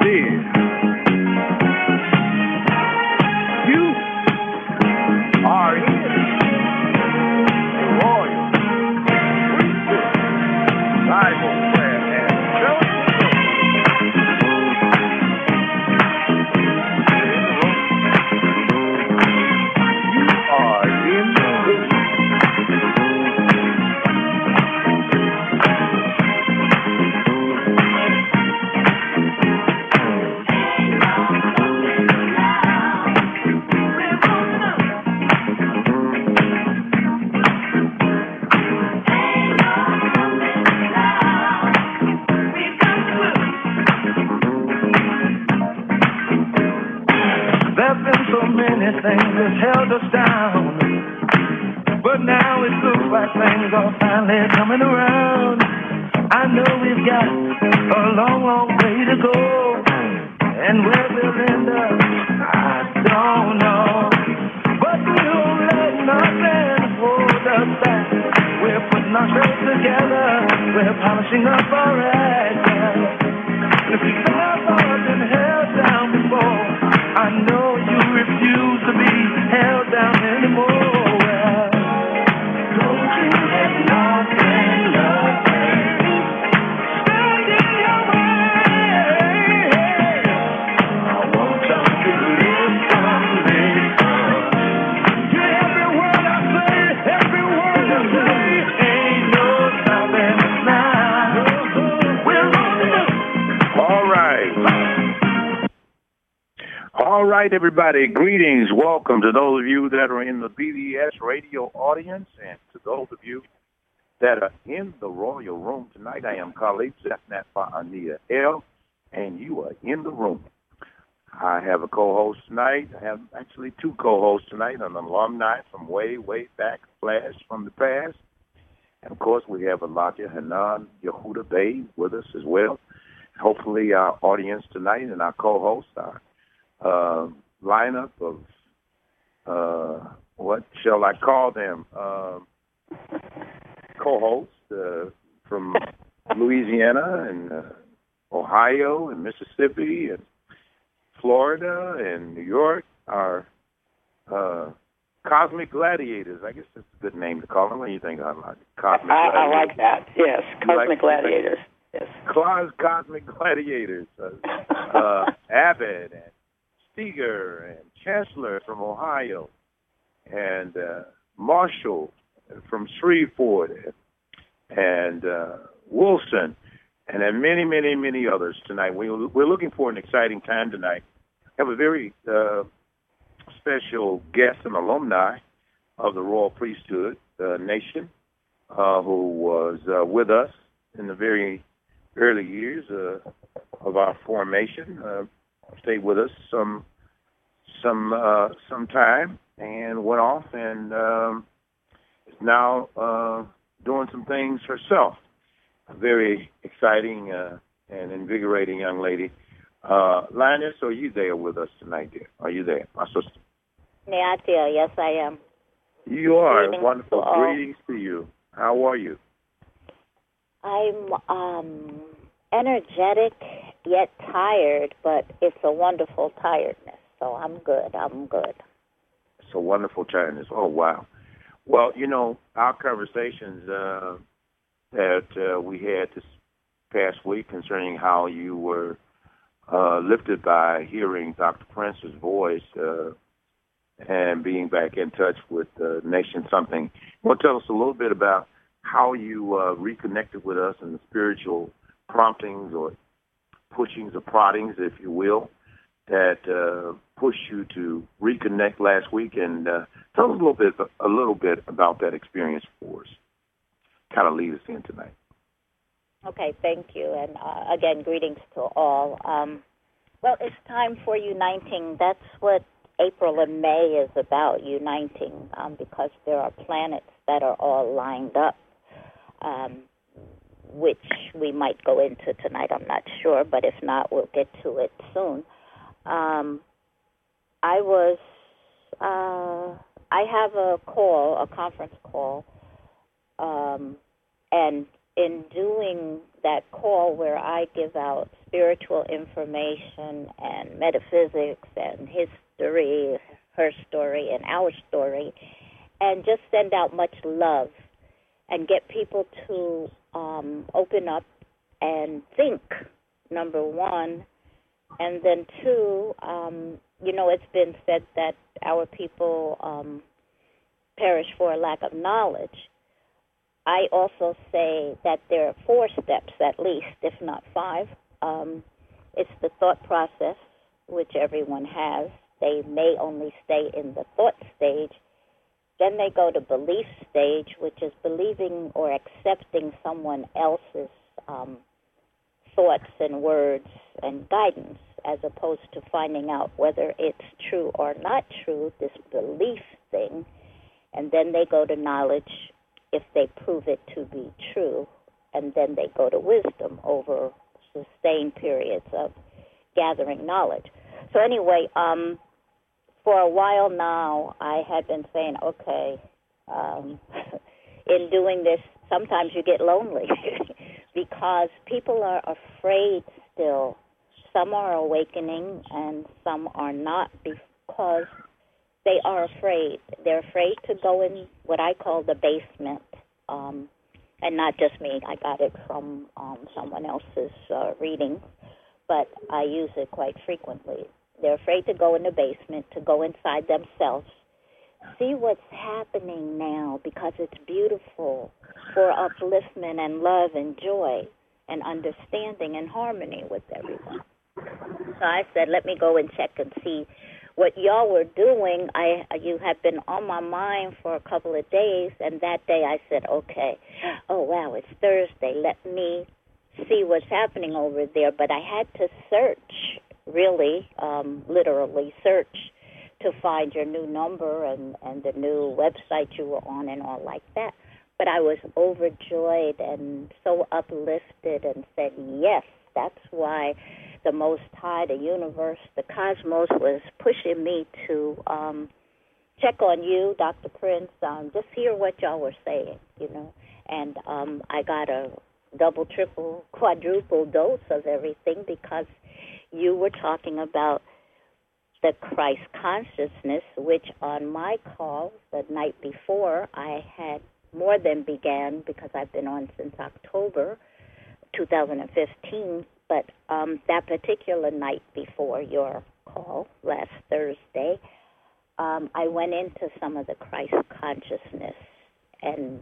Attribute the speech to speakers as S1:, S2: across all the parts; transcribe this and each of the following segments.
S1: did. You are in the royal priesthood. Bible prayer and fellowship. You are in the room. There've been so many things that held us down, but now it looks like things are finally coming around. I know we've got a long, long way to go, and where we'll end up, I don't know. But we don't let nothing hold us back. We're putting our strength together, we're polishing up our act. And if you've ever been held down before, I know you refuse to be held down anymore. Don't you let nothing, stand in your way. I want you to listen to me. To every word I say, ain't no stopping us now. We're on the move. All right. All right, everybody, greetings. Welcome to those of you that are in the BDS radio audience and to those of you that are in the Royal Room tonight. I am Khalid Zafnat Anita L, and you are in the room. I have a co-host tonight. I have actually two co-hosts tonight, an alumni from way, way back, flash from the past. And, of course, we have Elijah Hanan Yehuda Bey with us as well. Hopefully our audience tonight and our co-hosts are lineup of what shall I call them? Co-hosts from Louisiana and Ohio and Mississippi and Florida and New York are Cosmic Gladiators. I guess that's a good name to call them. What do you think? Cosmic Gladiators.
S2: I like that. Yes, Cosmic Gladiators. Yes.
S1: Cosmic Gladiators. Abbott and Steger and Chancellor from Ohio, and Marshall from Shreveport, and Wilson, and then many, many, many others tonight. We're looking for an exciting time tonight. We have a very special guest and alumni of the Royal Priesthood Nation who was with us in the very early years of our formation. Stayed with us some time and went off and is now doing some things herself. A very exciting and invigorating young lady. Linus, are you there with us tonight, dear? Are you there, my sister?
S3: Neatia, yes, I am.
S1: You are.
S3: Greetings
S1: Wonderful.
S3: to all.
S1: Greetings to you. How are you?
S3: I'm energetic yet tired, but it's a wonderful tiredness. So I'm good.
S1: It's a wonderful tiredness. Oh, wow. Well, you know, our conversations that we had this past week concerning how you were lifted by hearing Dr. Prince's voice and being back in touch with Nation Something. You want to tell us a little bit about how you reconnected with us and the spiritual promptings or pushings or proddings, if you will, that pushed you to reconnect last week, and tell us a little bit about that experience for us. Kind of lead us in tonight.
S3: Okay, thank you. And again, greetings to all. Well, it's time for uniting. That's what April and May is about, uniting, because there are planets that are all lined up, which we might go into tonight. I'm not sure, but if not, we'll get to it soon. I have a conference call, and in doing that call where I give out spiritual information and metaphysics and history, her story and our story, and just send out much love and get people to open up and think, number one, and then two, it's been said that our people perish for a lack of knowledge. I also say that there are 4 steps at least, if not 5. It's the thought process, which everyone has. They may only stay in the thought stage. Then they go to belief stage, which is believing or accepting someone else's thoughts and words and guidance, as opposed to finding out whether it's true or not true, this belief thing. And then they go to knowledge if they prove it to be true. And then they go to wisdom over sustained periods of gathering knowledge. So anyway, for a while now, I had been saying, okay, in doing this, sometimes you get lonely because people are afraid still. Some are awakening and some are not because they are afraid. They're afraid to go in what I call the basement, and not just me. I got it from someone else's reading, but I use it quite frequently. They're afraid to go in the basement, to go inside themselves, see what's happening now because it's beautiful for upliftment and love and joy and understanding and harmony with everyone. So I said, let me go and check and see what y'all were doing. You had been on my mind for a couple of days, and that day I said, okay, oh, wow, it's Thursday. Let me see what's happening over there. But I had to search, really, literally search, to find your new number and the new website you were on and all like that. But I was overjoyed and so uplifted and said, yes, that's why the Most High, the universe, the cosmos was pushing me to check on you, Dr. Prince, just hear what y'all were saying, And I got a double, triple, quadruple dose of everything because you were talking about the Christ consciousness, which on my call the night before I had more than began because I've been on since October 2015. But that particular night before your call, last Thursday, I went into some of the Christ consciousness, and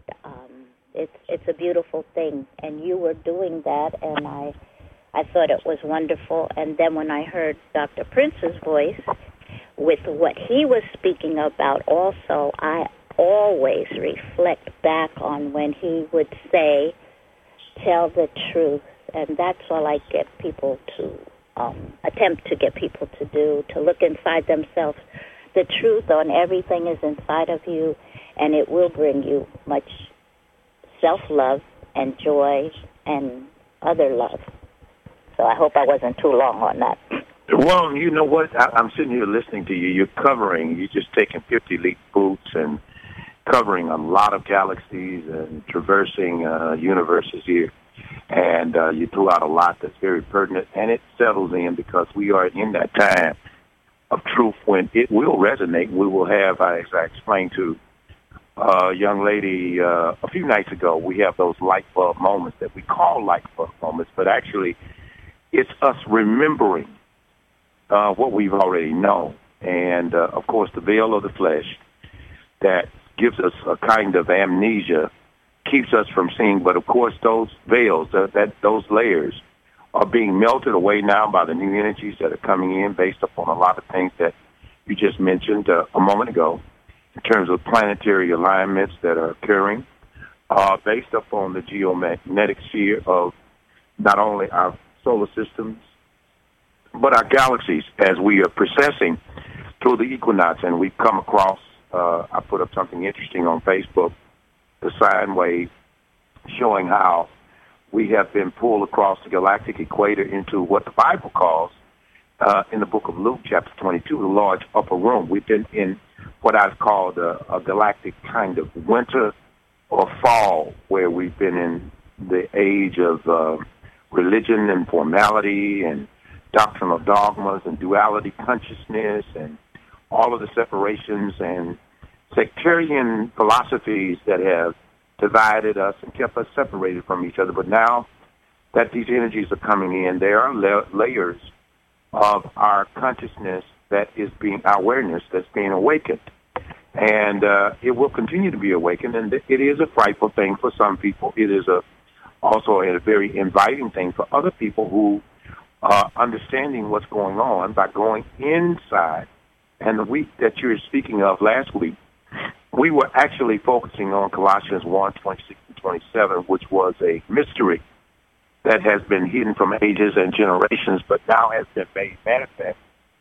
S3: it's a beautiful thing. And you were doing that, and I thought it was wonderful. And then when I heard Dr. Prince's voice with what he was speaking about also, I always reflect back on when he would say, tell the truth. And that's all I get people to attempt to get people to do, to look inside themselves. The truth on everything is inside of you, and it will bring you much self-love and joy and other love. So I hope I wasn't too long on that.
S1: Well, you know what? I'm sitting here listening to you. You're just taking 50 leap boots and covering a lot of galaxies and traversing universes here. And you threw out a lot that's very pertinent, and it settles in because we are in that time of truth when it will resonate. We will have, as I explained to a young lady a few nights ago, we have those light bulb moments that we call light bulb moments, but actually it's us remembering what we've already known. And, of course, the veil of the flesh that gives us a kind of amnesia keeps us from seeing, but of course those veils, those layers are being melted away now by the new energies that are coming in based upon a lot of things that you just mentioned a moment ago in terms of planetary alignments that are occurring based upon the geomagnetic sphere of not only our solar systems, but our galaxies as we are processing through the equinox. And we've come across, I put up something interesting on Facebook, the sine wave, showing how we have been pulled across the galactic equator into what the Bible calls, in the book of Luke, chapter 22, the large upper room. We've been in what I've called a galactic kind of winter or fall, where we've been in the age of religion and formality and doctrinal dogmas and duality consciousness and all of the separations and sectarian philosophies that have divided us and kept us separated from each other. But now that these energies are coming in, there are layers of our consciousness that is being, our awareness that's being awakened. And it will continue to be awakened, and it is a frightful thing for some people. It is also a very inviting thing for other people who are understanding what's going on by going inside. And the week that you're speaking of last week, we were actually focusing on Colossians 1:26 and 27, which was a mystery that has been hidden from ages and generations, but now has been made manifest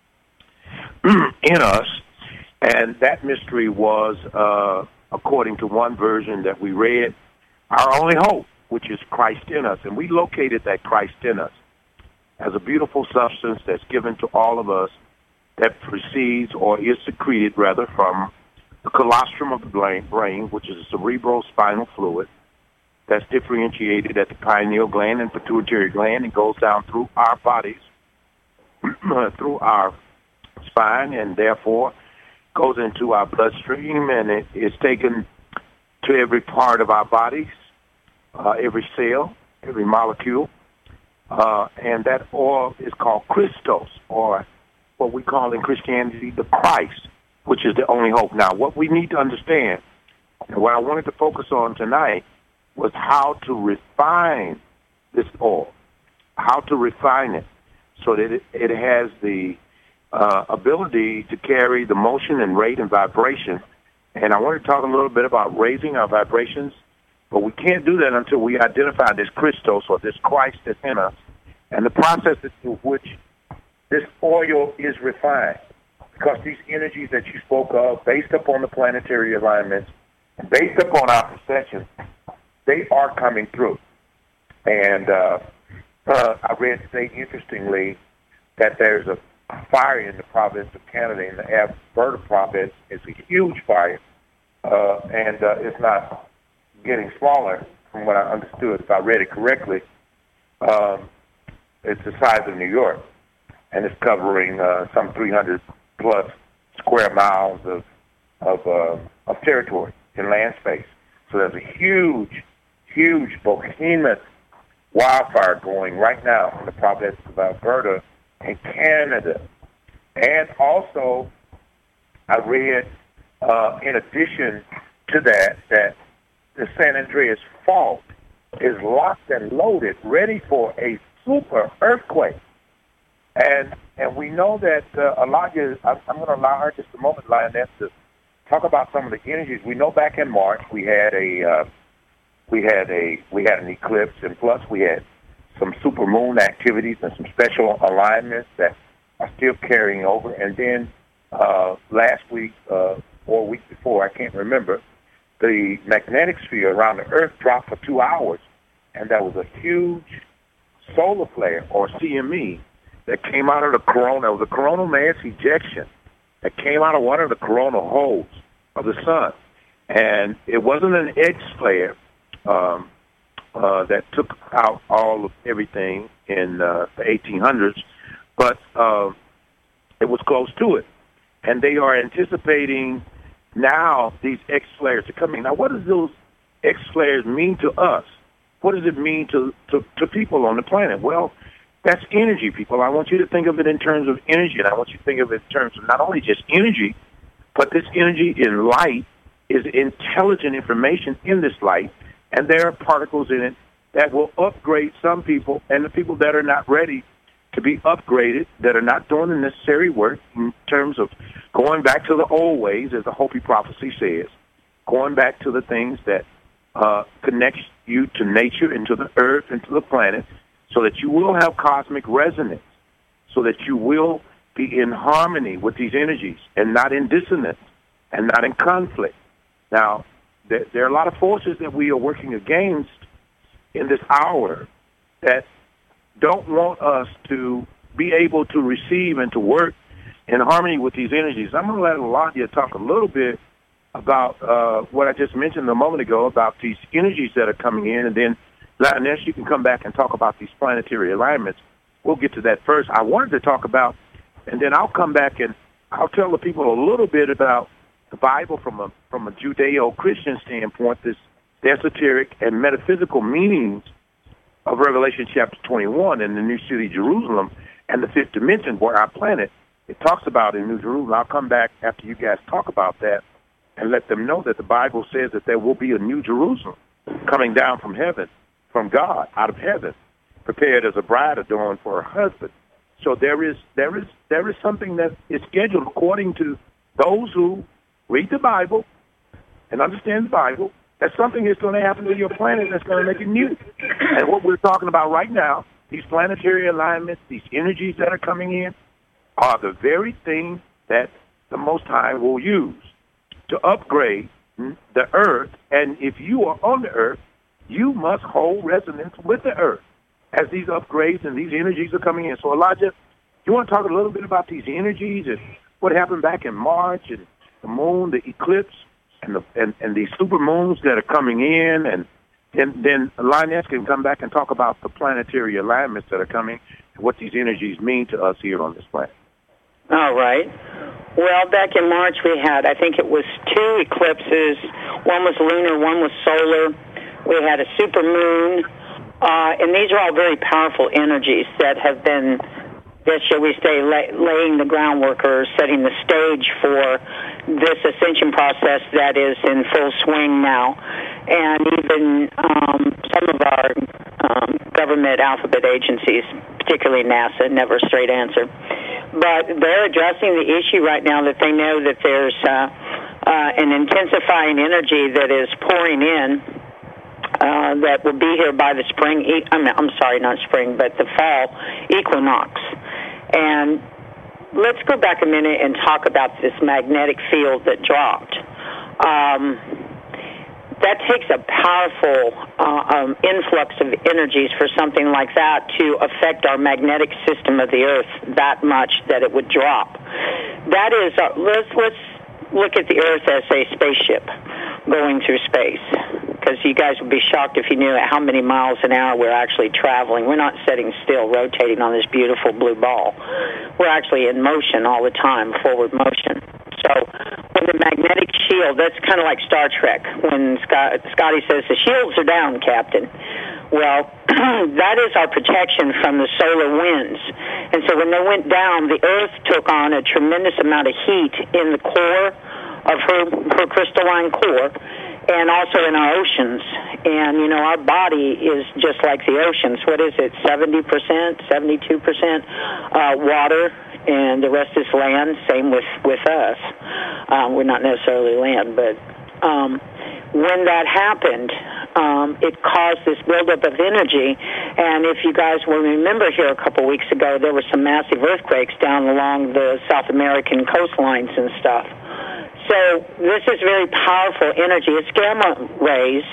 S1: in us. And that mystery was, according to one version that we read, our only hope, which is Christ in us. And we located that Christ in us as a beautiful substance that's given to all of us that proceeds or is secreted, rather, from the colostrum of the brain, which is a cerebrospinal fluid that's differentiated at the pineal gland and pituitary gland and goes down through our bodies, through our spine, and therefore goes into our bloodstream, and it is taken to every part of our bodies, every cell, every molecule, and that oil is called Christos, or what we call in Christianity the Christ, which is the only hope. Now, what we need to understand, and what I wanted to focus on tonight, was how to refine this oil, how to refine it so that it has the ability to carry the motion and rate and vibration. And I want to talk a little bit about raising our vibrations, but we can't do that until we identify this Christos, or this Christ that's in us, and the process through which this oil is refined. Because these energies that you spoke of, based upon the planetary alignments, based upon our perceptions, they are coming through. And I read today, interestingly, that there's a fire in the province of Canada, in the Alberta province. It's a huge fire, and it's not getting smaller, from what I understood, if I read it correctly. It's the size of New York, and it's covering some 300-plus square miles of territory in land space. So there's a huge behemoth wildfire going right now in the province of Alberta in Canada. And also, I read, in addition to that the San Andreas Fault is locked and loaded, ready for a super earthquake. And we know that I'm going to allow her just a moment, Lioness, to talk about some of the energies. We know back in March we had an eclipse, and plus we had some supermoon activities and some special alignments that are still carrying over. And then last week or a week before, I can't remember, the magnetic sphere around the Earth dropped for 2 hours, and there was a huge solar flare, or CME, that came out of the corona. It was a coronal mass ejection that came out of one of the coronal holes of the sun. And it wasn't an X flare that took out all of everything in the 1800s, but it was close to it. And they are anticipating now these X flares are coming. Now, what does those X flares mean to us? What does it mean to people on the planet? Well, that's energy, people. I want you to think of it in terms of energy, and I want you to think of it in terms of not only just energy, but this energy in light is intelligent information in this light, and there are particles in it that will upgrade some people, and the people that are not ready to be upgraded, that are not doing the necessary work in terms of going back to the old ways, as the Hopi prophecy says, going back to the things that connect you to nature and to the earth and to the planet, so that you will have cosmic resonance, so that you will be in harmony with these energies and not in dissonance and not in conflict. Now, there are a lot of forces that we are working against in this hour that don't want us to be able to receive and to work in harmony with these energies. I'm going to let Eladia talk a little bit about what I just mentioned a moment ago about these energies that are coming in, and then Lioness, you can come back and talk about these planetary alignments. We'll get to that first. I wanted to talk about, and then I'll come back and I'll tell the people a little bit about the Bible from a Judeo-Christian standpoint, this esoteric and metaphysical meanings of Revelation chapter 21 and the New City, Jerusalem, and the fifth dimension where our planet, it talks about in New Jerusalem. I'll come back after you guys talk about that and let them know that the Bible says that there will be a new Jerusalem coming down from heaven, from God, out of heaven, prepared as a bride adorned for her husband. So there is something that is scheduled according to those who read the Bible and understand the Bible. That something is going to happen to your planet that's going to make it new. And what we're talking about right now, these planetary alignments, these energies that are coming in, are the very thing that the Most High will use to upgrade the earth. And if you are on the earth, you must hold resonance with the earth as these upgrades and these energies are coming in. So, Elijah, you want to talk a little bit about these energies and what happened back in March and the moon, the eclipse, and these super moons that are coming in, and then Lioness can come back and talk about the planetary alignments that are coming and what these energies mean to us here on this planet.
S2: All right. Well, back in March we had, I think it was 2 eclipses. One was lunar, one was solar. We had a super moon, and these are all very powerful energies that have been, shall we say, laying the groundwork or setting the stage for this ascension process that is in full swing now. And even some of our government alphabet agencies, particularly NASA, never a straight answer. But they're addressing the issue right now that they know that there's an intensifying energy that is pouring in that will be here by the spring, I'm sorry, not spring, but the fall equinox. And let's go back a minute and talk about this magnetic field that dropped. That takes a powerful influx of energies for something like that to affect our magnetic system of the Earth that much that it would drop. That is, let's look at the Earth as a spaceship going through space, because you guys would be shocked if you knew how many miles an hour we're actually traveling. We're not sitting still, rotating on this beautiful blue ball. We're actually in motion all the time, forward motion. So when the magnetic shield, that's kind of like Star Trek, when Scotty says, the shields are down, Captain. Well, that is our protection from the solar winds. And so when they went down, the Earth took on a tremendous amount of heat in the core of her crystalline core, and also in our oceans. And, you know, our body is just like the oceans. What is it, 70%, 72% water, and the rest is land? Same with us. We're not necessarily land, but when that happened, it caused this buildup of energy. And if you guys will remember here a couple weeks ago, there were some massive earthquakes down along the South American coastlines and stuff. So this is very powerful energy. It's gamma rays,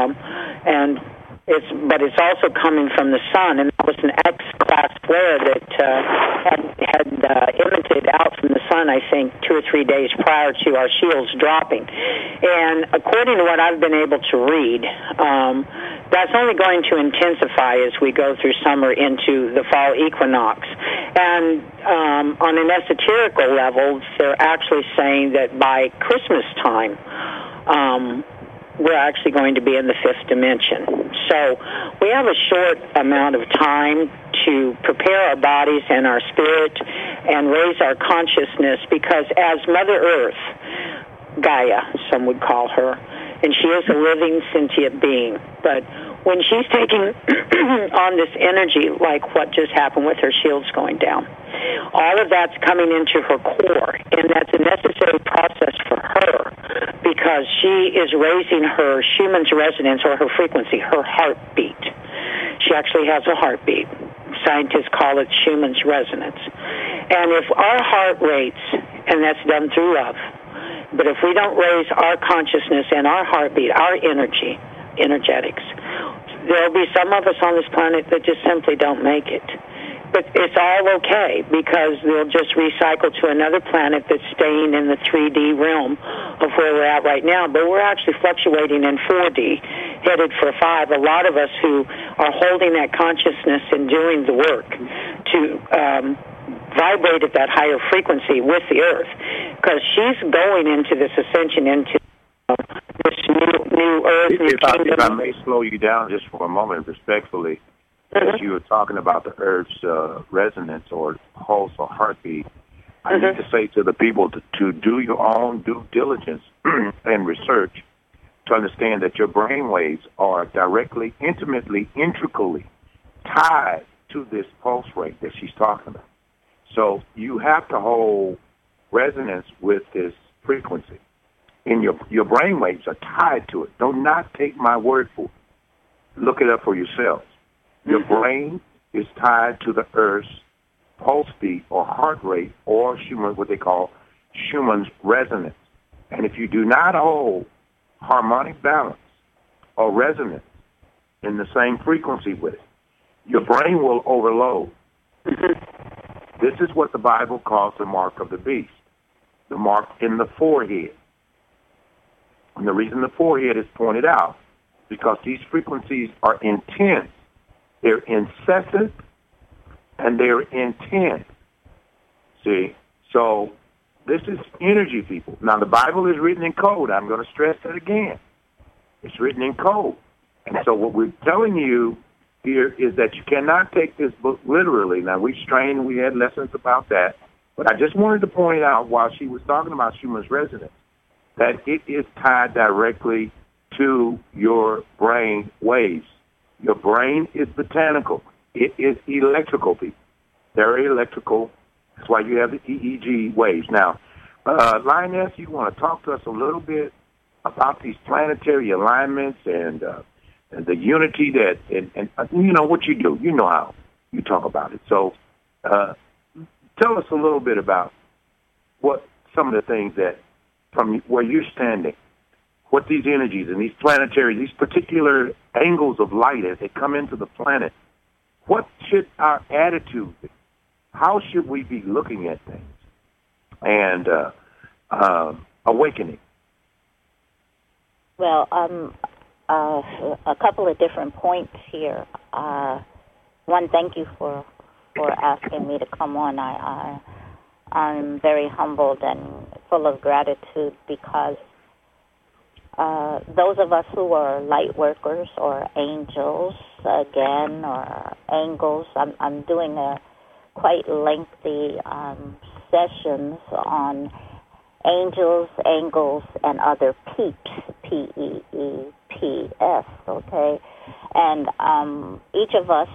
S2: but it's also coming from the sun, and that was an X-class flare that had emitted out from the sun, I think, 2 or 3 days prior to our shields dropping. And according to what I've been able to read, that's only going to intensify as we go through summer into the fall equinox. And on an esoterical level, they're actually saying that by Christmas time, we're actually going to be in the fifth dimension. So we have a short amount of time to prepare our bodies and our spirit and raise our consciousness, because as Mother Earth, Gaia, some would call her, and she is a living, sentient being, but when she's taking on this energy, like what just happened with her shields going down, all of that's coming into her core, and that's a necessary process for her, because she is raising her Schumann's resonance, or her frequency, her heartbeat. She actually has a heartbeat. Scientists call it Schumann's resonance. And if our heart rates, and that's done through love, but if we don't raise our consciousness and our heartbeat, our energetics, there'll be some of us on this planet that just simply don't make it. But it's all okay because they'll just recycle to another planet that's staying in the 3D realm of where we're at right now. But we're actually fluctuating in 4D, headed for 5. A lot of us who are holding that consciousness and doing the work to vibrate at that higher frequency with the Earth, because she's going into this ascension into this new Earth, new kingdom.
S1: If I may slow you down just for a moment, respectfully. As you were talking about the Earth's resonance or pulse or heartbeat, I need to say to the people to do your own due diligence and research to understand that your brain waves are directly, intimately, intricately tied to this pulse rate that she's talking about. So you have to hold resonance with this frequency. And your brain waves are tied to it. Do not take my word for it. Look it up for yourselves. Your brain is tied to the Earth's pulse beat or heart rate or Schumann, what they call Schumann's resonance. And if you do not hold harmonic balance or resonance in the same frequency with it, your brain will overload. This is what the Bible calls the mark of the beast, the mark in the forehead. And the reason the forehead is pointed out, because these frequencies are intense. They're incessant, and they're intense. See? So this is energy, people. Now, the Bible is written in code. I'm going to stress that again. It's written in code. And so what we're telling you here is that you cannot take this book literally. Now, we had lessons about that. But I just wanted to point out, while she was talking about Schumann's resonance, that it is tied directly to your brain waves. Your brain is botanical. It is electrical, people. Very electrical. That's why you have the EEG waves. Now, Lioness, you want to talk to us a little bit about these planetary alignments and the unity that, and you know what you do. You know how you talk about it. So tell us a little bit about what some of the things that, from where you're standing, what these energies and these planetary, these particular angles of light as they come into the planet, what should our attitude be? How should we be looking at things and awakening?
S3: Well, a couple of different points here. One, thank you for asking me to come on. I'm very humbled and full of gratitude because those of us who are light workers or angels, again, or angles, I'm doing a quite lengthy sessions on angels, angles, and other peeps, P-E-E-P-S, okay? And each of us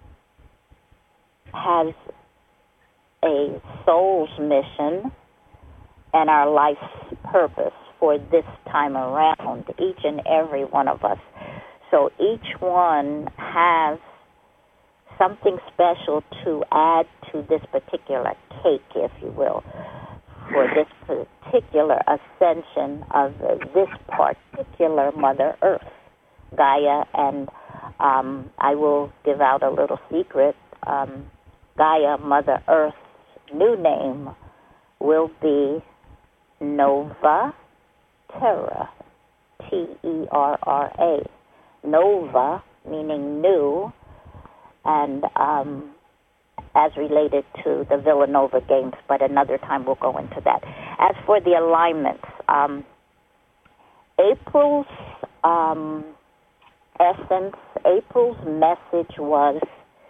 S3: has a soul's mission and our life's purpose for this time around, each and every one of us. So each one has something special to add to this particular cake, if you will, for this particular ascension of this particular Mother Earth, Gaia. And I will give out a little secret. Gaia, Mother Earth's new name will be Nova Terra, T-E-R-R-A. Nova, meaning new, and as related to the Villanova games, but another time we'll go into that. As for the alignments, April's essence, April's message was,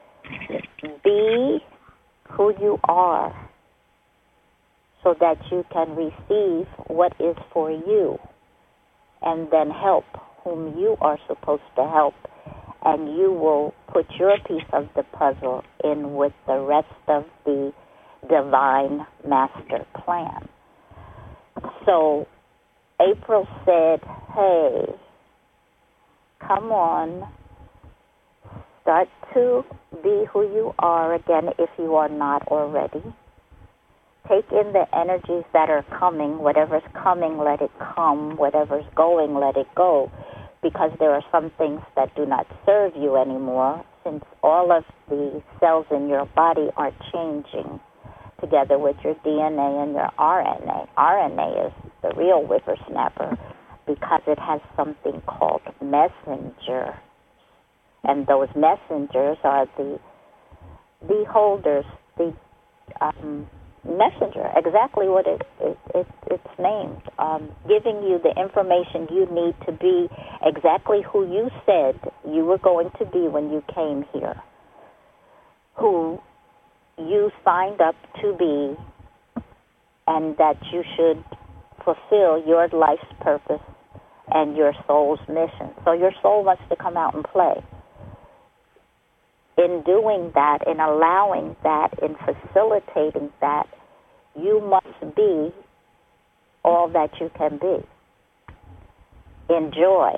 S3: be who you are so that you can receive what is for you, and then help whom you are supposed to help, and you will put your piece of the puzzle in with the rest of the divine master plan. So April said, hey, come on, start to be who you are again if you are not already. Take in the energies that are coming. Whatever's coming, let it come. Whatever's going, let it go. Because there are some things that do not serve you anymore, since all of the cells in your body are changing together with your DNA and your RNA. RNA is the real whippersnapper because it has something called messenger. And those messengers are the holders, the messenger, exactly what it's named, giving you the information you need to be exactly who you said you were going to be when you came here, who you signed up to be, and that you should fulfill your life's purpose and your soul's mission. So your soul wants to come out and play. In doing that, in allowing that, in facilitating that, you must be all that you can be. In joy,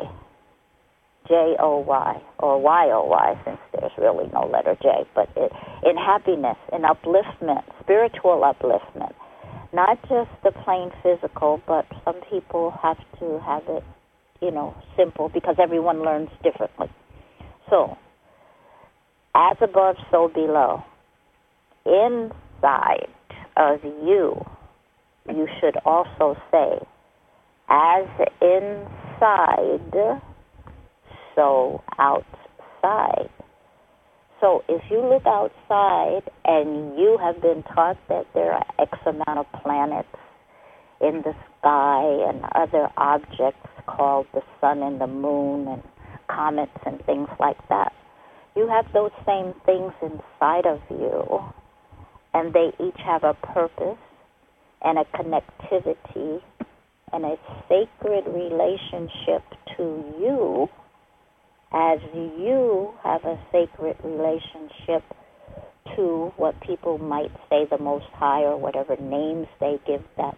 S3: J-O-Y, or Y-O-Y, since there's really no letter J, but in happiness, in upliftment, spiritual upliftment, not just the plain physical, but some people have to have it, simple, because everyone learns differently. So, as above, so below. Inside of you, you should also say, as inside, so outside. So if you look outside and you have been taught that there are X amount of planets in the sky and other objects called the sun and the moon and comets and things like that, you have those same things inside of you, and they each have a purpose and a connectivity and a sacred relationship to you, as you have a sacred relationship to what people might say the Most High, or whatever names they give that.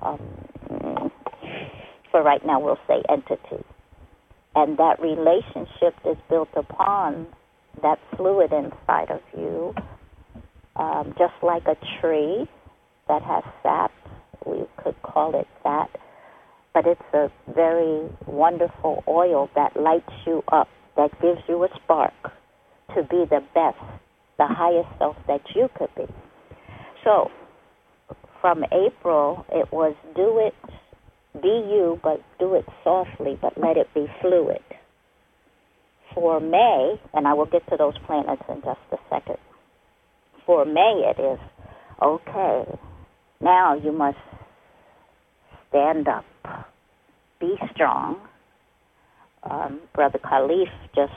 S3: For right now, we'll say entity. And that relationship is built upon that fluid inside of you, just like a tree that has sap. We could call it that. But it's a very wonderful oil that lights you up, that gives you a spark to be the best, the highest self that you could be. So, from April, it was do it, be you, but do it softly, but let it be fluid. For May, and I will get to those planets in just a second. For May, it is, okay, now you must stand up, be strong. Brother Khalif just,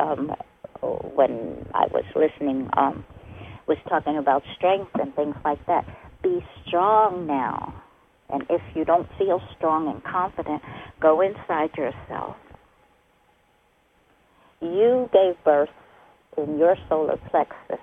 S3: when I was listening, was talking about strength and things like that. Be strong now. And if you don't feel strong and confident, go inside yourself. You gave birth in your solar plexus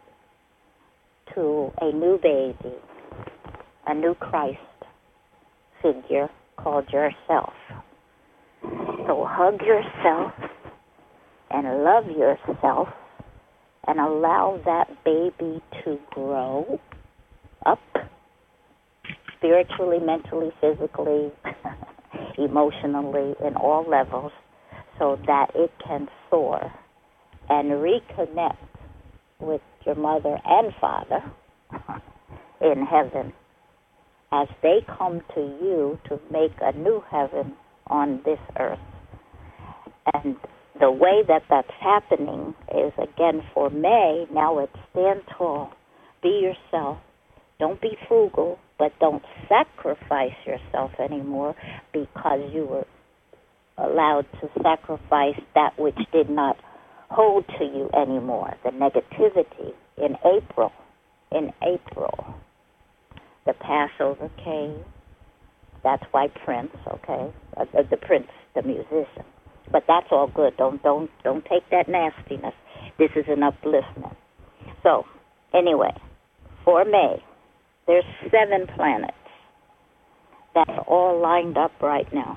S3: to a new baby, a new Christ figure called yourself. So hug yourself and love yourself and allow that baby to grow up spiritually, mentally, physically, emotionally, in all levels, so that it can soar and reconnect with your mother and father in heaven as they come to you to make a new heaven on this earth. And the way that that's happening is, again, for May, now it's stand tall, be yourself. Don't be frugal, but don't sacrifice yourself anymore, because you were allowed to sacrifice that which did not hold to you anymore, the negativity. In April, the Passover came. That's why Prince, okay, the Prince, the musician. But that's all good. Don't take that nastiness. This is an upliftment. So, anyway, for May, there's 7 planets that are all lined up right now.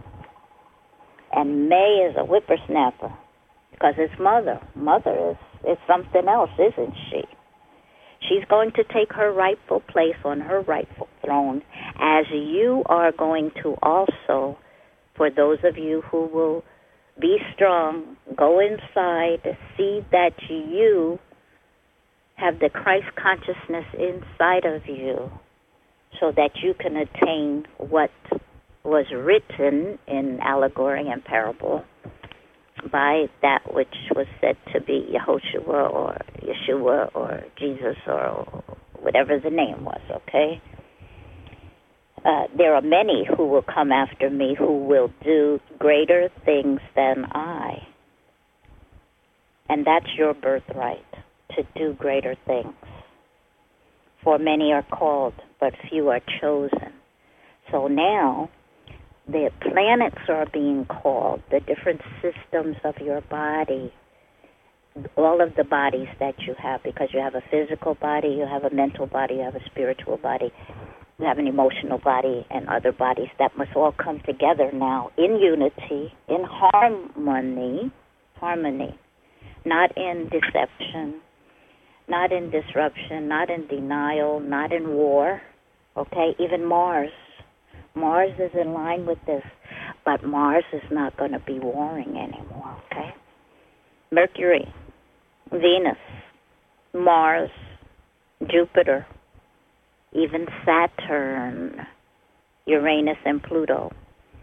S3: And May is a whippersnapper because it's mother. Mother is something else, isn't she? She's going to take her rightful place on her rightful throne, as you are going to also, for those of you who will Be strong. Go inside. See that you have the Christ consciousness inside of you so that you can attain what was written in allegory and parable by that which was said to be Yehoshua or Yeshua or Jesus or whatever the name was, okay? There are many who will come after me who will do greater things than I. And that's your birthright, to do greater things. For many are called, but few are chosen. So now, the planets are being called, the different systems of your body, all of the bodies that you have, because you have a physical body, you have a mental body, you have a spiritual body, you have an emotional body, and other bodies that must all come together now in unity, in harmony, not in deception, not in disruption, not in denial, not in war, okay? Even Mars is in line with this, but Mars is not going to be warring anymore, okay? Mercury, Venus, Mars, Jupiter, even Saturn, Uranus, and Pluto.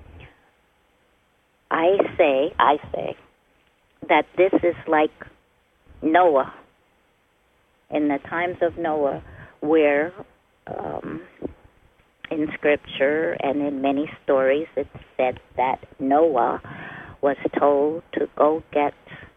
S3: I say that this is like Noah, in the times of Noah, where in Scripture and in many stories it's said that Noah was told to go get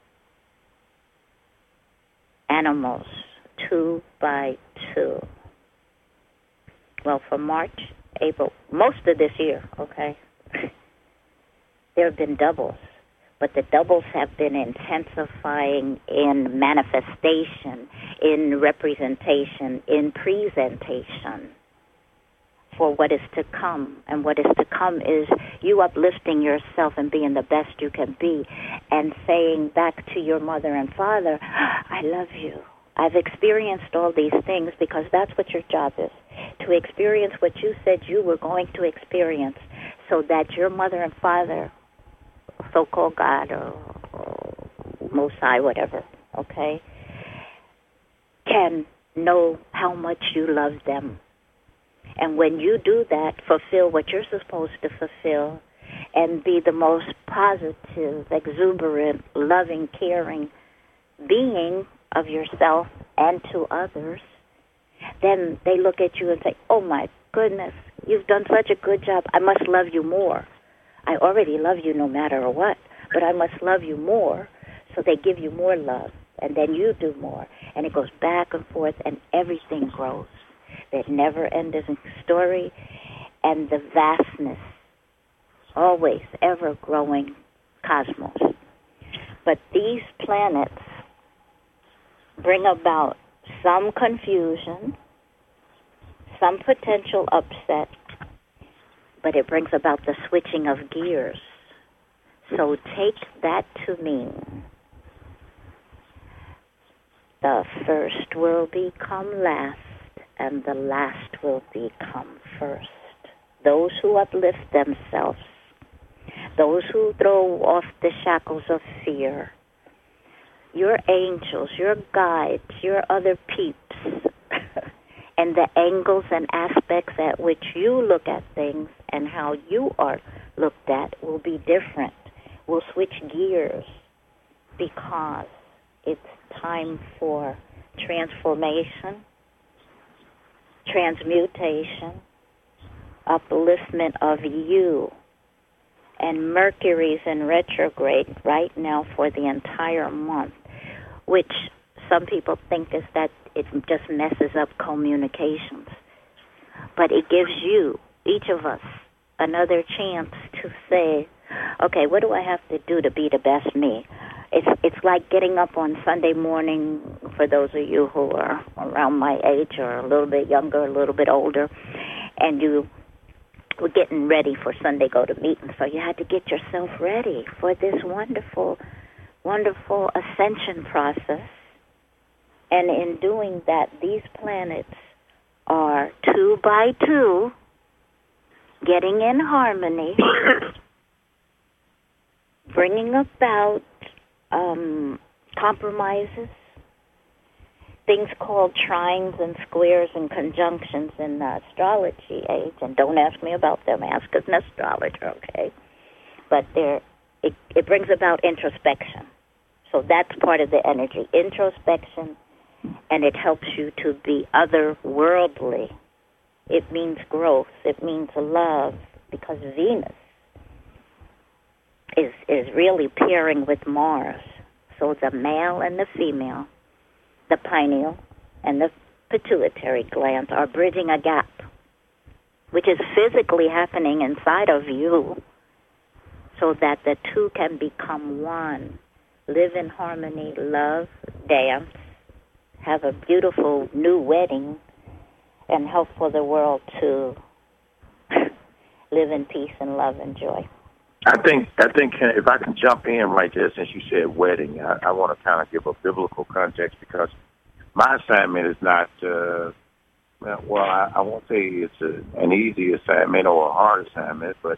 S3: animals 2 by 2. Well, for March, April, most of this year, okay, there have been doubles. But the doubles have been intensifying in manifestation, in representation, in presentation for what is to come. And what is to come is you uplifting yourself and being the best you can be and saying back to your mother and father, I love you. I've experienced all these things, because that's what your job is, to experience what you said you were going to experience, so that your mother and father, so-called God or Most High, whatever, okay, can know how much you love them. And when you do that, fulfill what you're supposed to fulfill and be the most positive, exuberant, loving, caring being of yourself and to others, then they look at you and say, oh my goodness, you've done such a good job. I must love you more. I already love you no matter what, but I must love you more. So they give you more love, and then you do more. And it goes back and forth, and everything grows. That never-ending story and the vastness, always ever-growing cosmos. But these planets bring about some confusion, some potential upset, but it brings about the switching of gears. So take that to mean the first will become last, and the last will become first. Those who uplift themselves, those who throw off the shackles of fear, your angels, your guides, your other peeps, and the angles and aspects at which you look at things and how you are looked at will be different. We'll switch gears because it's time for transformation, transmutation, upliftment of you. And Mercury's in retrograde right now for the entire month, which some people think is that it just messes up communications. But it gives you, each of us, another chance to say, okay, what do I have to do to be the best me? It's like getting up on Sunday morning, for those of you who are around my age or a little bit younger, a little bit older, and you were getting ready for Sunday go to meeting. So you had to get yourself ready for this wonderful, wonderful ascension process. And in doing that, these planets are 2 by 2 getting in harmony, bringing about compromises, things called trines and squares and conjunctions in the astrology age. And don't ask me about them, ask an astrologer, okay? But it brings about introspection. So that's part of the energy, introspection, and it helps you to be otherworldly. It means growth. It means love, because Venus is really pairing with Mars. So the male and the female, the pineal and the pituitary glands are bridging a gap, which is physically happening inside of you, so that the two can become one. Live in harmony, love, dance, have a beautiful new wedding, and help for the world to live in peace and love and joy.
S1: I think if I can jump in right there, since you said wedding, I want to kind of give a biblical context, because my assignment is not, I won't say it's an easy assignment or a hard assignment, but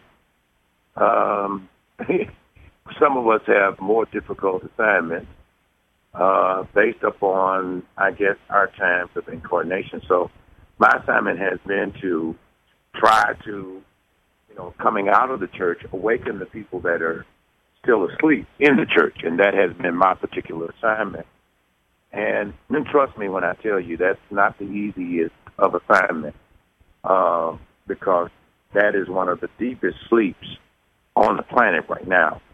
S1: some of us have more difficult assignments based upon, I guess, our times of incarnation. So my assignment has been to try to, coming out of the church, awaken the people that are still asleep in the church, and that has been my particular assignment. And trust me when I tell you that's not the easiest of assignments, because that is one of the deepest sleeps on the planet right now,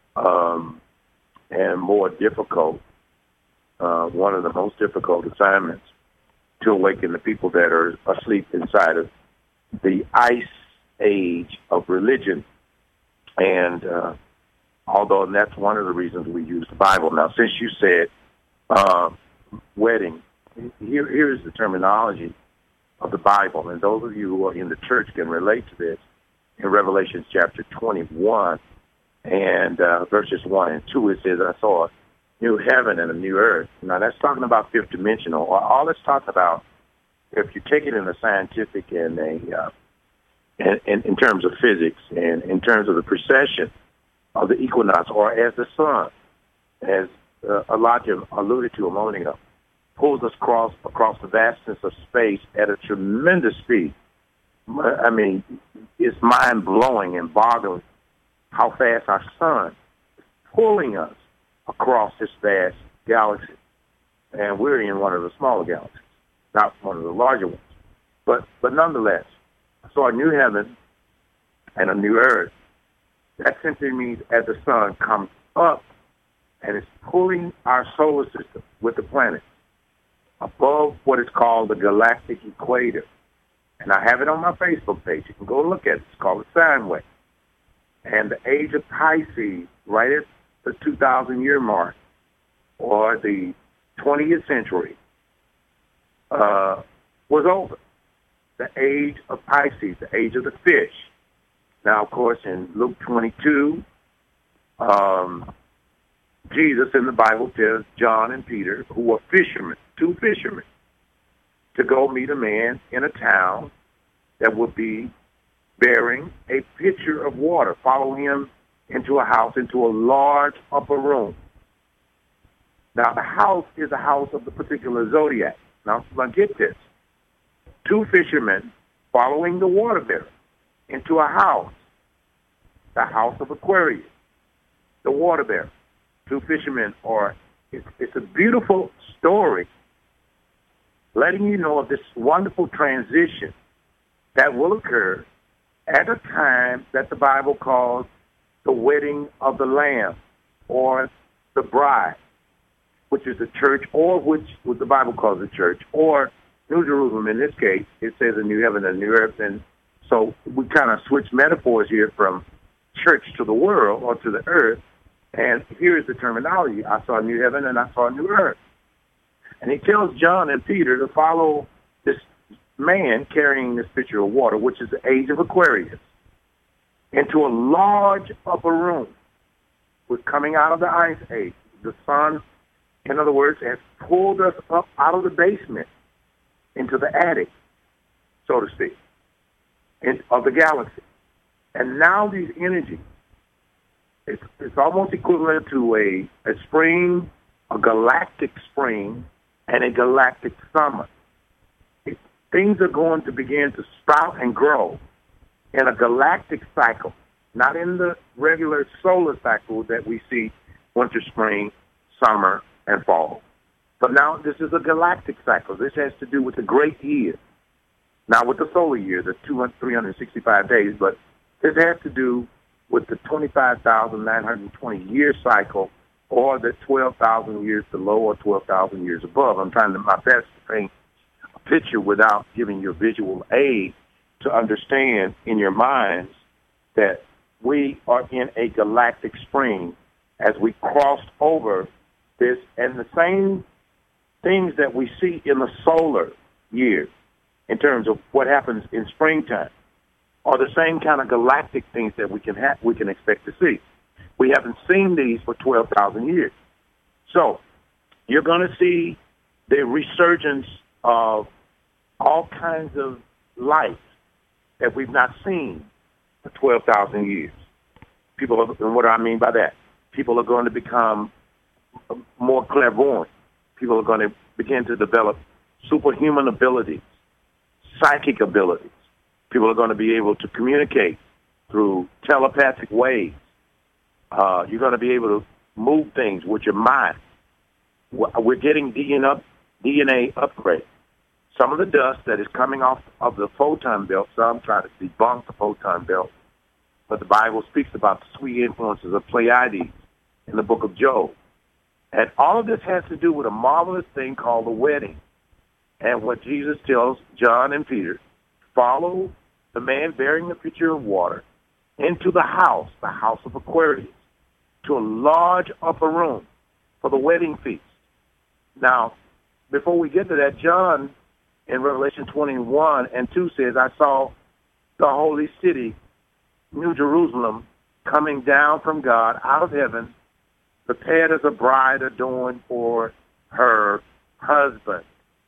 S1: and more difficult, one of the most difficult assignments, to awaken the people that are asleep inside of the ice age of religion. And although that's one of the reasons we use the Bible. Now, since you said wedding, here's the terminology of the Bible, and those of you who are in the church can relate to this. In Revelation chapter 21 and verses 1 and 2, it says, I saw a new heaven and a new earth. Now, that's talking about fifth dimensional. All it's talking about, if you take it in a scientific and in terms of physics and in terms of the precession of the equinox, or as the sun, as Elijah alluded to a moment ago, pulls us across the vastness of space at a tremendous speed. I mean, it's mind-blowing and boggling how fast our sun is pulling us across this vast galaxy. And we're in one of the smaller galaxies, not one of the larger ones. But nonetheless, I saw a new heaven and a new earth. That simply means as the sun comes up and is pulling our solar system with the planets above what is called the galactic equator. And I have it on my Facebook page. You can go look at it. It's called the sine wave. And the age of Pisces, right at the 2,000-year mark, or the 20th century, was over. The age of Pisces, the age of the fish. Now, of course, in Luke 22, Jesus in the Bible tells John and Peter, who were fishermen, two fishermen, to go meet a man in a town that would be bearing a pitcher of water. Follow him into a house, into a large upper room. Now, the house is a house of the particular zodiac. Now get this. Two fishermen following the water bearer into a house, the house of Aquarius, the water bearer. Two fishermen it's a beautiful story letting you know of this wonderful transition that will occur at a time that the Bible calls the wedding of the Lamb, or the bride, which is the church, or which the Bible calls the church, or New Jerusalem. In this case, it says a new heaven and a new earth. And so we kind of switch metaphors here from church to the world, or to the earth. And here's the terminology. I saw a new heaven and I saw a new earth. And he tells John and Peter to follow this man carrying this pitcher of water, which is the age of Aquarius, into a large upper room, with coming out of the ice age. The sun, in other words, has pulled us up out of the basement into the attic, so to speak, of the galaxy. And now these energies, It's almost equivalent to a spring, a galactic spring, and a galactic summer. Things are going to begin to sprout and grow in a galactic cycle, not in the regular solar cycle that we see winter, spring, summer, and fall. But now this is a galactic cycle. This has to do with the great year. Not with the solar year, the 365 days, but this has to do with the 25,920 year cycle, or the 12,000 years below or 12,000 years above. I'm trying my best to paint a picture without giving you a visual aid to understand in your minds that we are in a galactic spring as we crossed over this, and the same things that we see in the solar year in terms of what happens in springtime are the same kind of galactic things that we can expect to see. We haven't seen these for 12,000 years. So you're going to see the resurgence of all kinds of life that we've not seen for 12,000 years. And what do I mean by that? People are going to become more clairvoyant. People are going to begin to develop superhuman abilities, psychic abilities. People are going to be able to communicate through telepathic ways. You're going to be able to move things with your mind. We're getting DNA upgrade. Some of the dust that is coming off of the photon belt, some try to debunk the photon belt, but the Bible speaks about the sweet influences of Pleiades in the book of Job. And all of this has to do with a marvelous thing called the wedding. And what Jesus tells John and Peter, follow the man bearing the pitcher of water into the house of Aquarius, to a large upper room for the wedding feast. Now, before we get to that, John in Revelation 21:2 says, I saw the holy city, New Jerusalem, coming down from God out of heaven, prepared as a bride adorned for her husband.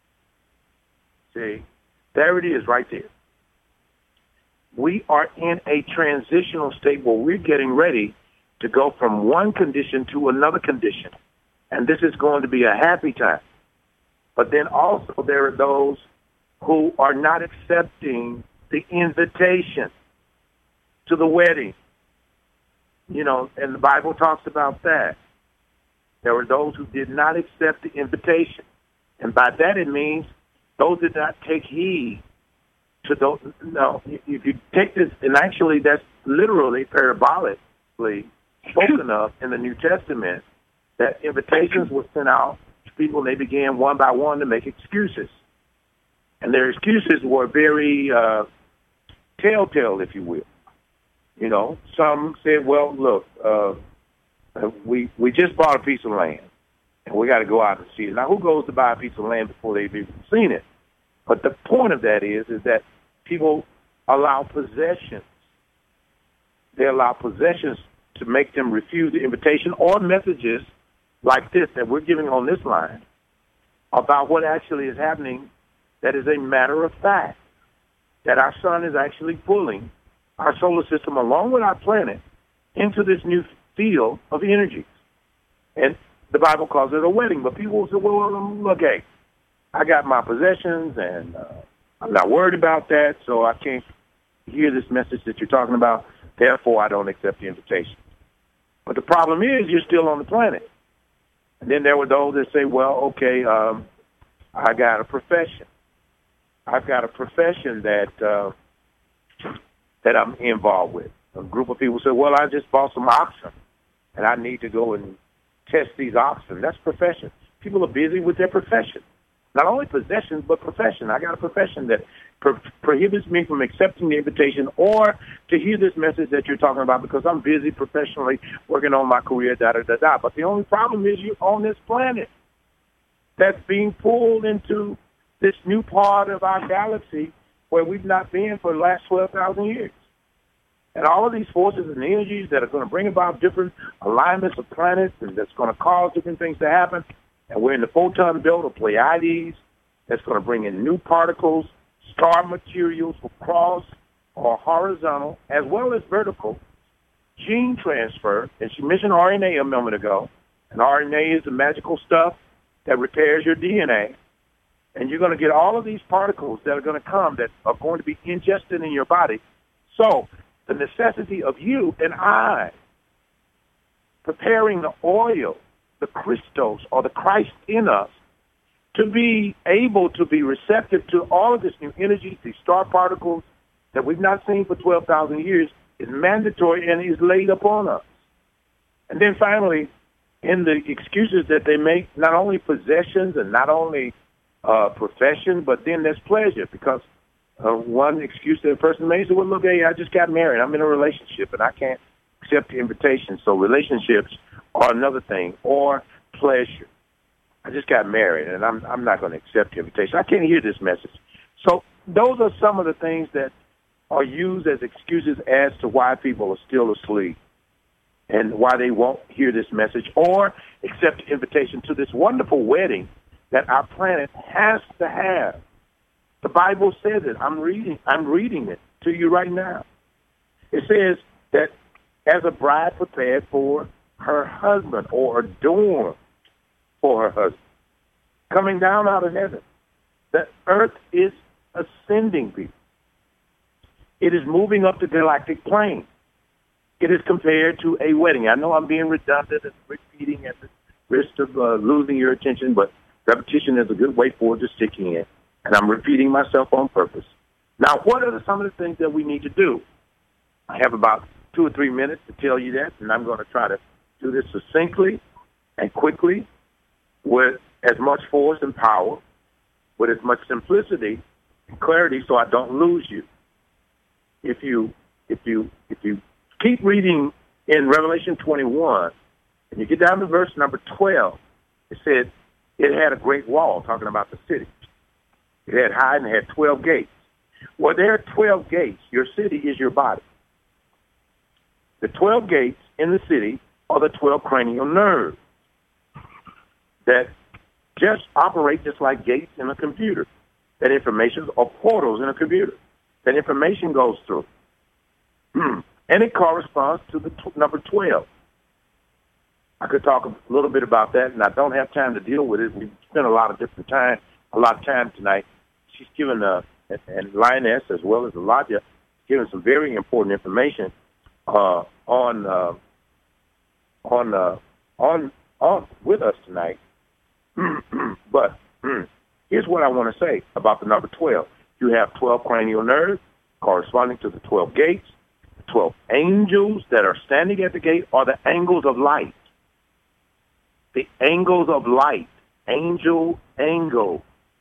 S1: See, there it is right there. We are in a transitional state where we're getting ready to go from one condition to another condition. And this is going to be a happy time. But then also there are those who are not accepting the invitation to the wedding. You know, and the Bible talks about that. There were those who did not accept the invitation. And by that it means those did not take heed to those. No, if you take this, and actually that's literally parabolically spoken of in the New Testament, that invitations were sent out to people and they began one by one to make excuses. And their excuses were very telltale, if you will. You know, some said, well, look, we just bought a piece of land and we got to go out and see it. Now, who goes to buy a piece of land before they've even seen it? But the point of that is that people allow possessions. They allow possessions to make them refuse the invitation, or messages like this that we're giving on this line about what actually is happening that is a matter of fact, that our sun is actually pulling our solar system along with our planet into this new field of energies. And the Bible calls it a wedding, but people will say, well, look, hey, I got my possessions and I'm not worried about that, so I can't hear this message that you're talking about, therefore I don't accept the invitation. But the problem is you're still on the planet. And then there were those that say, well, okay, I got a profession. I've got a profession that I'm involved with. A group of people say, well, I just bought some oxen, and I need to go and test these oxen. That's profession. People are busy with their profession. Not only possessions, but profession. I got a profession that prohibits me from accepting the invitation or to hear this message that you're talking about because I'm busy professionally working on my career, da-da-da-da. But the only problem is you're on this planet that's being pulled into this new part of our galaxy where we've not been for the last 12,000 years. And all of these forces and energies that are going to bring about different alignments of planets and that's going to cause different things to happen. And we're in the photon belt of Pleiades that's going to bring in new particles, star materials for cross or horizontal as well as vertical gene transfer, and she mentioned RNA a moment ago, and RNA is the magical stuff that repairs your DNA, and you're going to get all of these particles that are going to come that are going to be ingested in your body. So the necessity of you and I preparing the oil, the Christos, or the Christ in us, to be able to be receptive to all of this new energy, these star particles that we've not seen for 12,000 years, is mandatory and is laid upon us. And then finally, in the excuses that they make, not only possessions and not only profession, but then there's pleasure, because one excuse that a person makes is, well, look, hey, I just got married. I'm in a relationship, and I can't accept the invitation. So relationships are another thing, or pleasure. I just got married, and I'm not going to accept the invitation. I can't hear this message. So those are some of the things that are used as excuses as to why people are still asleep and why they won't hear this message or accept the invitation to this wonderful wedding that our planet has to have. The Bible says it. I'm reading it to you right now. It says that as a bride prepared for her husband, or adorned for her husband, coming down out of heaven, the earth is ascending people. It is moving up the galactic plane. It is compared to a wedding. I know I'm being redundant and repeating at the risk of losing your attention, but repetition is a good way for it to stick in. And I'm repeating myself on purpose. Now, what are some of the things that we need to do? I have about 2 or 3 minutes to tell you that, and I'm going to try to do this succinctly and quickly with as much force and power, with as much simplicity and clarity, so I don't lose you. If you keep reading in Revelation 21, and you get down to verse number 12, it said it had a great wall, talking about the city. It had high and it had 12 gates. Well, there are 12 gates. Your city is your body. The 12 gates in the city are the 12 cranial nerves that just operate just like gates in a computer. That information are portals in a computer. That information goes through. And it corresponds to the number 12. I could talk a little bit about that, and I don't have time to deal with it. We've spent a lot of time tonight. She's given, and Lioness as well as Elijah, given some very important information on with us tonight. But here's what I want to say about the number 12. You have 12 cranial nerves corresponding to the 12 gates. 12 angels that are standing at the gate are the angles of light. The angles of light. Angels, angles.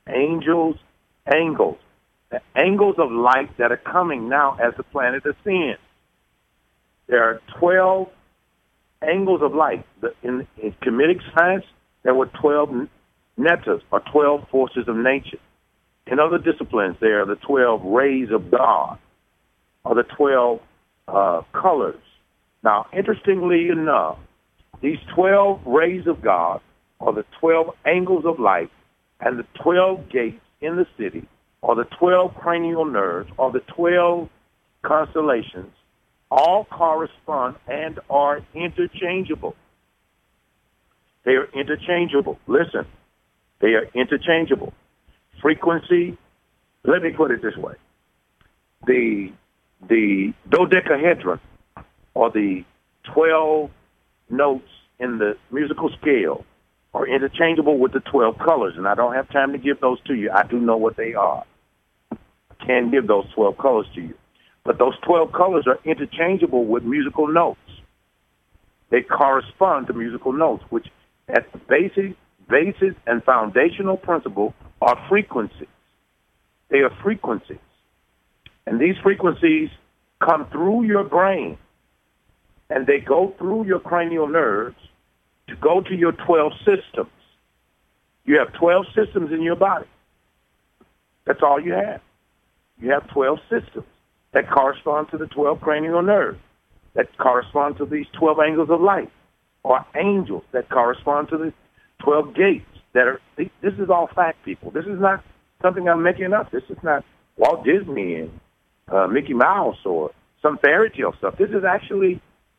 S1: The angles of light that are coming now as the planet ascends. There are 12 angles of light. In Kemetic science, there were 12 netas, or 12 forces of nature. In other disciplines, there are the 12 rays of God, or the 12 colors. Now, interestingly enough, these 12 rays of God are the 12 angles of light, and the 12 gates in the city are the 12 cranial nerves, or the 12 constellations, all correspond and are interchangeable. They are interchangeable. Listen, they are interchangeable. Frequency, let me put it this way. The dodecahedron, or the 12 notes in the musical scale, are interchangeable with the 12 colors, and I don't have time to give those to you. I do know what they are. I can give those 12 colors to you. But those 12 colors are interchangeable with musical notes. They correspond to musical notes, which at the basis and foundational principle are frequencies. They are frequencies. And these frequencies come through your brain, and they go through your cranial nerves to go to your 12 systems. You have 12 systems in your body. That's all you have. You have 12 systems that correspond to the 12 cranial nerves, that correspond to these 12 angles of light, or angels that correspond to the 12 gates. This is all fact, people. This is not something I'm making up. This is not Walt Disney and Mickey Mouse or some fairy tale stuff. This is actually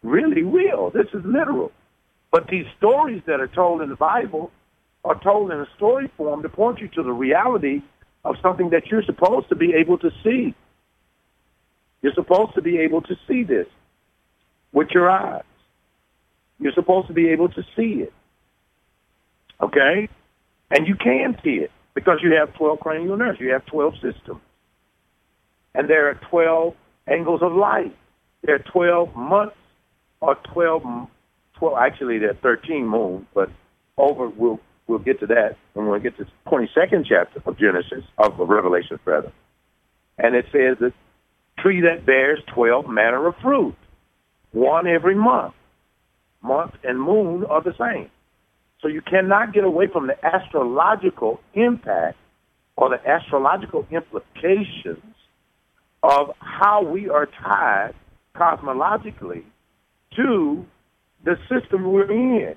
S1: really real. This is literal. But these stories that are told in the Bible are told in a story form to point you to the reality of something that you're supposed to be able to see. You're supposed to be able to see this with your eyes. You're supposed to be able to see it. Okay? And you can see it because you have 12 cranial nerves. You have 12 systems. And there are 12 angles of light. There are 12 months or 12, actually there are 13 moons, but we'll get to that when we get to the 22nd chapter of Genesis, of Revelation rather. And it says that tree that bears 12 manner of fruit, one every month. Month and moon are the same. So you cannot get away from the astrological impact or the astrological implications of how we are tied cosmologically to the system we're in.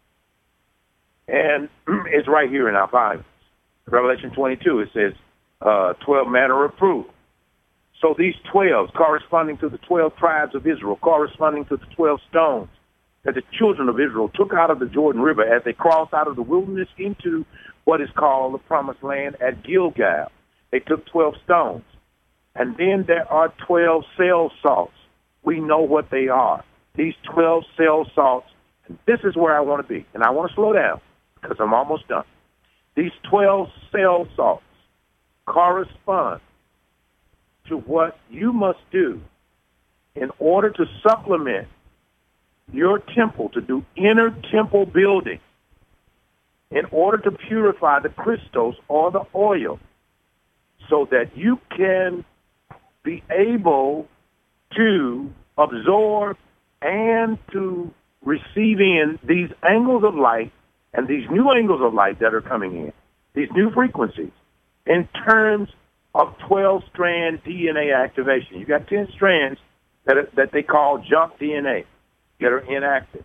S1: And it's right here in our Bibles. Revelation 22, it says 12 manner of fruit. So these 12, corresponding to the 12 tribes of Israel, corresponding to the 12 stones that the children of Israel took out of the Jordan River as they crossed out of the wilderness into what is called the Promised Land at Gilgal. They took 12 stones. And then there are 12 cell salts. We know what they are. These 12 cell salts, and this is where I want to be. And I want to slow down because I'm almost done. These 12 cell salts correspond to what you must do in order to supplement your temple, to do inner temple building, in order to purify the crystals or the oil so that you can be able to absorb and to receive in these angles of light and these new angles of light that are coming in, these new frequencies, in terms of 12-strand DNA activation. You got 10 strands that they call junk DNA that are inactive.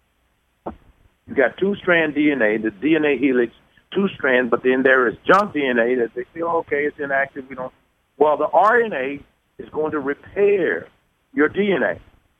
S1: You got 2-strand DNA, the DNA helix, 2-strand, but then there is junk DNA that they say, oh, okay, it's inactive. We don't. Well, the RNA is going to repair your DNA.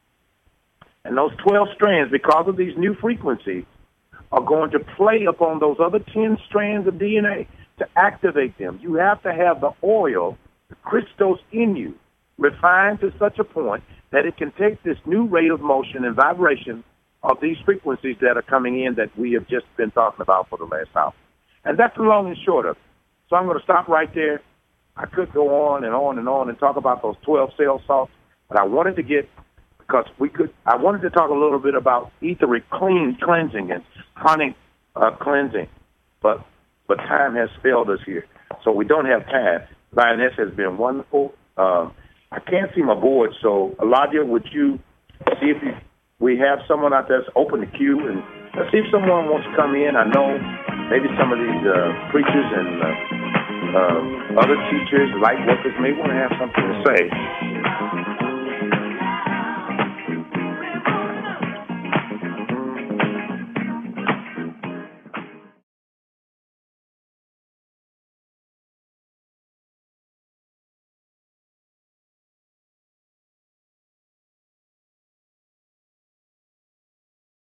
S1: And those 12 strands, because of these new frequencies, are going to play upon those other 10 strands of DNA to activate them. You have to have the oil, the crystals in you, refined to such a point that it can take this new rate of motion and vibration of these frequencies that are coming in that we have just been talking about for the last hour. And that's the long and short of it. So I'm going to stop right there. I could go on and on and on and talk about those 12 cell salts, but I wanted to get, because I wanted to talk a little bit about etheric cleansing and pranic cleansing, but time has failed us here, so we don't have time. Lioness has been wonderful. I can't see my board, so Elijah, would you see if we have someone out there that's open the queue, and let's see if someone wants to come in. I know maybe some of these preachers and other teachers, light workers may want to have something to say.